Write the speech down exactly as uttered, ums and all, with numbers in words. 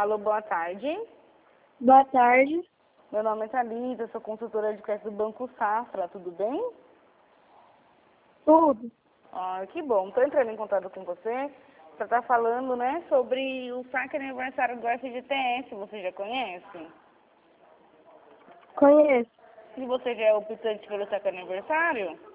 Alô, boa tarde. Boa tarde. Meu nome é Thalita, sou consultora de crédito do Banco Safra, tudo bem? Tudo. Ah, que bom. Estou entrando em contato com você para estar falando, né, sobre o saque aniversário do F G T S. Você já conhece? Conheço. E você já é optante pelo saque aniversário?